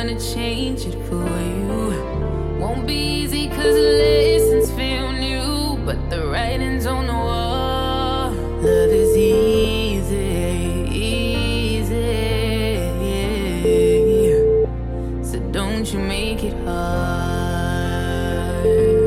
gonna change it for you. Won't be easy cause the lessons feel new, but the writing's on the wall. Love is easy, so don't you make it hard.